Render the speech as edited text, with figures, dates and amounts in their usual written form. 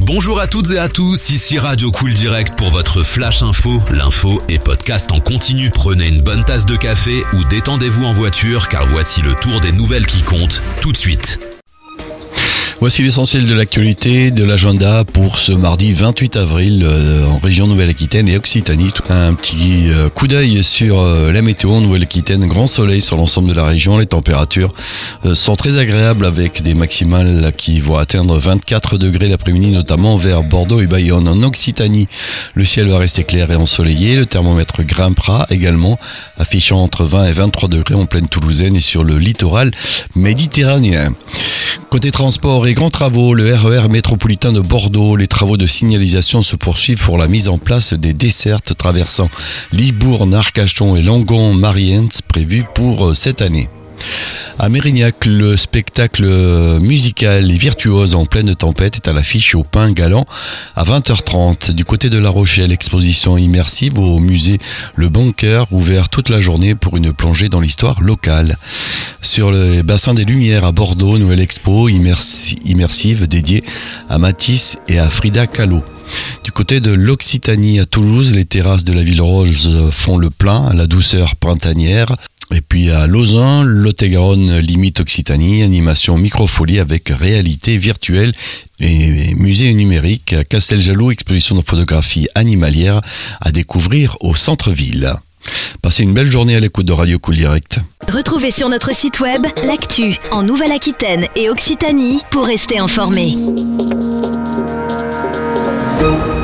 Bonjour à toutes et à tous, ici Radio Cool Direct pour votre Flash Info. L'info est podcast en continu. Prenez une bonne tasse de café ou détendez-vous en voiture car voici le tour des nouvelles qui comptent tout de suite. Voici l'essentiel de l'actualité de l'agenda pour ce mardi 28 avril en région Nouvelle-Aquitaine et Occitanie. Un petit coup d'œil sur la météo en Nouvelle-Aquitaine. Grand soleil sur l'ensemble de la région. Les températures sont très agréables avec des maximales qui vont atteindre 24 degrés l'après-midi, notamment vers Bordeaux et Bayonne. En Occitanie, le ciel va rester clair et ensoleillé. Le thermomètre grimpera également, affichant entre 20 et 23 degrés en plaine toulousaine et sur le littoral méditerranéen. Côté transport et grands travaux, le RER métropolitain de Bordeaux, les travaux de signalisation se poursuivent pour la mise en place des dessertes traversant Libourne, Arcachon et Langon-Mariens prévus pour cette année. À Mérignac, le spectacle musical Les Virtuoses en pleine tempête est à l'affiche au Pain Galant à 20h30. Du côté de La Rochelle, exposition immersive au musée Le Bunker, ouvert toute la journée pour une plongée dans l'histoire locale. Sur le bassin des Lumières à Bordeaux, nouvelle expo immersive dédiée à Matisse et à Frida Kahlo. Du côté de l'Occitanie à Toulouse, les terrasses de la Ville Rose font le plein à la douceur printanière. Et puis à Lausanne, Lot-et-Garonne limite Occitanie, animation microfolie avec réalité virtuelle et musée numérique. À Casteljaloux, exposition de photographie animalière à découvrir au centre-ville. Passez une belle journée à l'écoute de Radio Cool Direct. Retrouvez sur notre site web l'actu en Nouvelle-Aquitaine et Occitanie pour rester informé.